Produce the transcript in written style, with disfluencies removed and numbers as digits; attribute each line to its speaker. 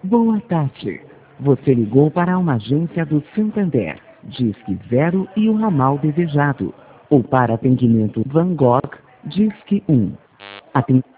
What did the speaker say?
Speaker 1: Boa tarde. Você ligou para uma agência do Santander, Disque 0 e o ramal desejado. Ou para atendimento Van Gogh, Disque 1.